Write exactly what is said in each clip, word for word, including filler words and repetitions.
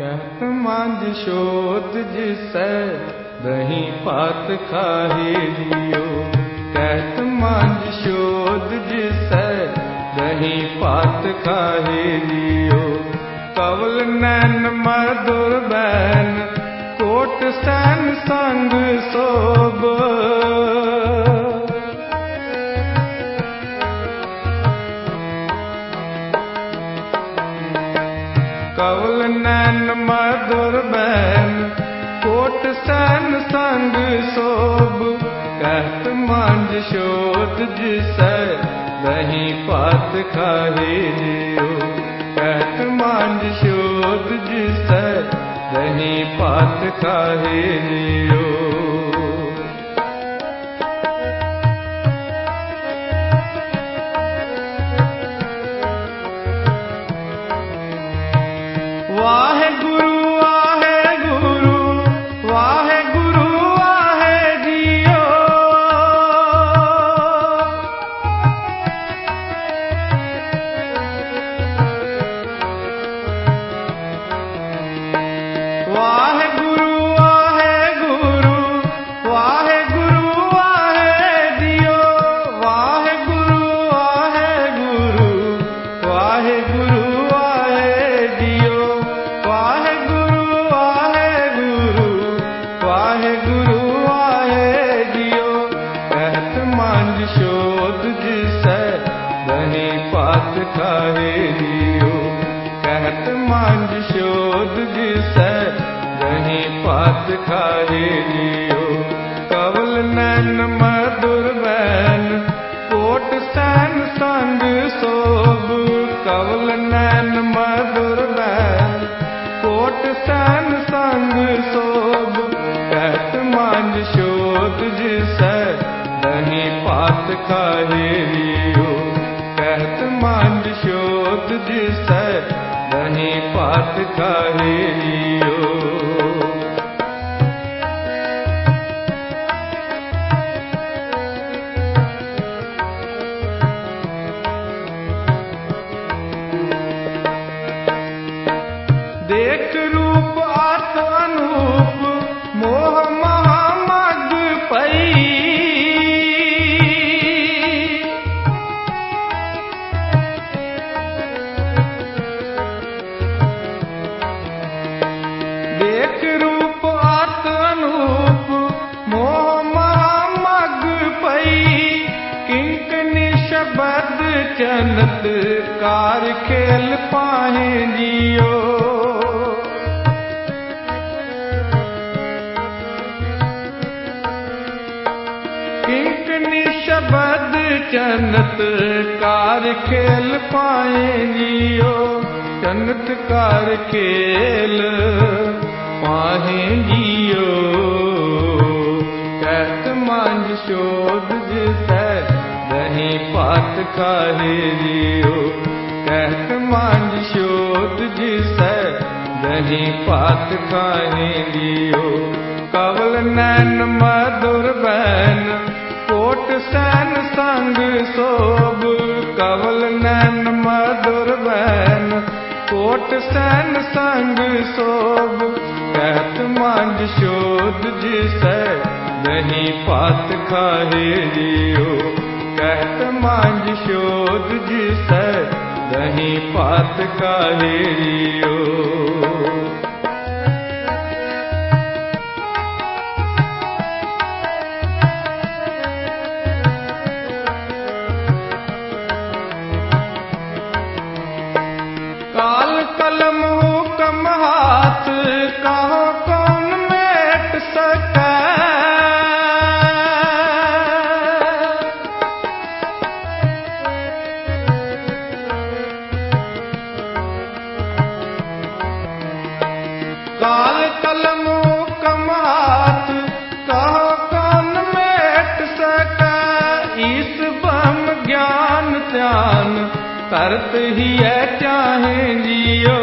कहत मांझ शोध जिसै दही पात खाहे लियो। कहत मांझ शोध जिसै दही पात खाहे लियो। कवल नैन मधुर बैन कोट सैन संग सोब। कवल नैन मधुर बैन कोट सैन संग सोब। कहत मांझ शोध जिसै दही पात खाहे लियो। कहत मांझ शोध जिसै दही पात खाहे लियो। वाहे गुरु वाहे गुरु वाहे गुरु वाहे जियो। वाहे गुरु वाहे गुरु वाहे गुरु वाहे जियो। वाहे गुरु वाहे गुरु वाहे गुरु वाहे जियो। वाहे गुरु वाहे गुरु वाहे गुरु वाहे जियो। कहत मांझ शोध जिसै दही पात खाहे लियो। कहत मांझ शोध जिसै दही पात खाहे लियो। कवल नैन मधुर बैन कोट सैन संग सोब। कवल नैन मधुर बैन कोट सैन संग सोब। कहत मांझ शोध जिसै दही पात खाहे लियो। कहत मांझ शोध जिसै दही पात खाहे लियो। देख रूप आत अनूप मोह महा मग पई। देख रूप आत अनूप मोह महा मग पई। किंकनी शबद चनत कार खेल पाहे जियो। किंकनी शबद चनत कार खेल पाए जियो। चनत कार खेल पाहे जियो। कहत मांझ शोध जिसै दही पात खाहे लियो। कहत मांझ शोध जिसै दही पात खाहे लियो। कवल नैन मधुर बैन कोट सैन संग सोब। कवल नैन मधुर बैन कोट सैन संग सोब। कहत मांझ शोध जिसै दही पात खाहे लियो। कहत मांझ शोध जिसै दही पात खाहे लियो। काल कलम हुकम हाथ कहो कौन मेट सकै। काल कलम हुकम हाथ कहो कौन मेट सकै। ईस ब्रह्म ज्ञान ध्यान करत ही है चाहे जियो।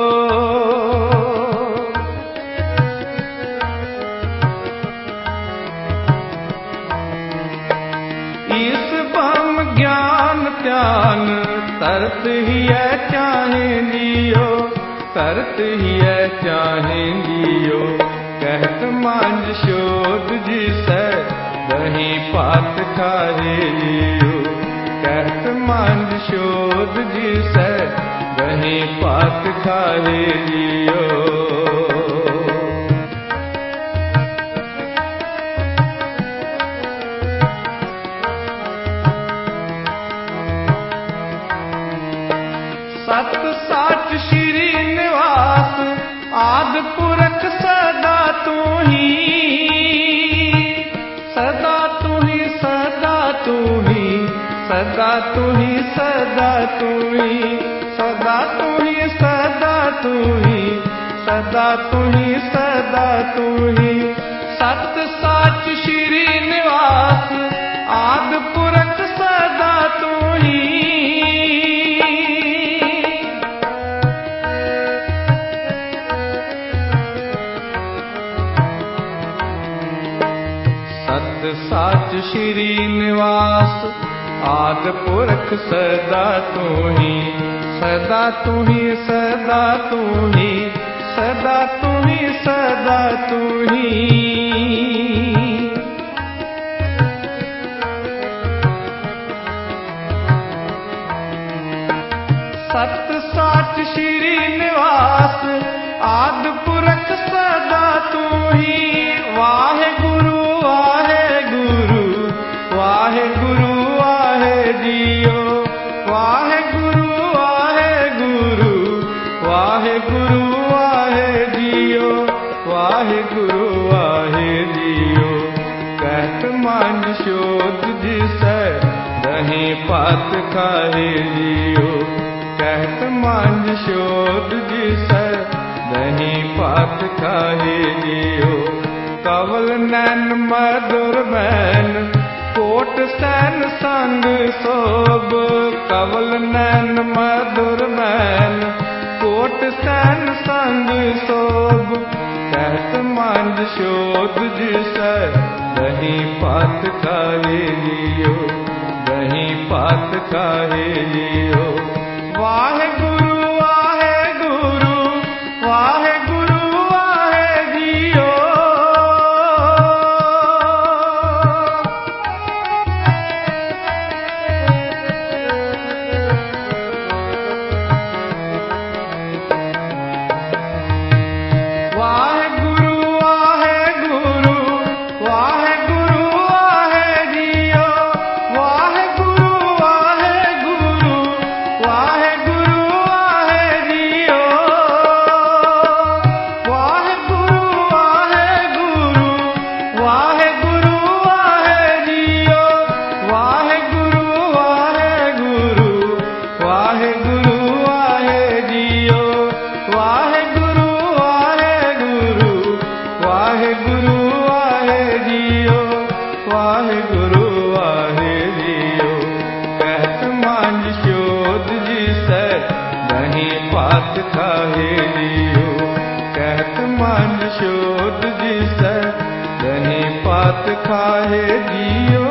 ईस ब्रह्म ज्ञान ध्यान तरत ही है चाहे जियो। तरत हिय चाहेंदियो कहत मांझ शोध जिसै दही पात खाहे लियो कहत मांझ शोध जिसै दही पात खाहे लियो। सत साच श्री निवास आद पुरख सदा तू ही सदा तू ही सदा तू ही सदा तू ही सदा तू ही सदा तू ही सदा तू ही सदा तू ही सदा तू ही। सत साच श्री निवास आद पुरख सदा तू ही साच श्री निवास आद पुरख सदा तू ही सदा तू ही सदा तू ही सदा तू ही सदा तू ही। सत साच श्री निवास आद पुरख सदा तू ही। वाहे गुरु वाहे गुरु वाहे गुरु वाहे जियो वाहे गुरु वाहे गुरु वाहे गुरु वाहे जियो वाहे गुरु वाहे जियो कहत मांझ शोध जिसै दही पात खाहे लियो कहत मांझ शोध जिसै दही पात खाहे लियो। कवल नैन मधुर बैन कोट सैन संग सोब कवल नैन मधुर बैन कोट सैन संग सोब कहत मांझ शोध जिसै दही पात खाहे लियो दही पात खाहे लियो। वाहे गुरु वाहे गुरु वाहे गुरु वाहे जियो वाहे गुरु वाहे गुरु वाहे गुरु वाहे जियो वाहे गुरु वाहे गुरु वाहे गुरु वाहे जियो वाहे गुरु वाहे गुरु वाहे गुरु वाहे जियो वाहे गुरु वाहे गुरु वाहे गुरु वाहे जियो वाहे गुरु वाहे गुरु वाहे गुरु वाहे जियो वाहे गुरु वाहे जियो कहत मांझ शोध जिसै दही पात खाहे लियो कहत मांझ शोध जिसै दही पात खाहे जियो।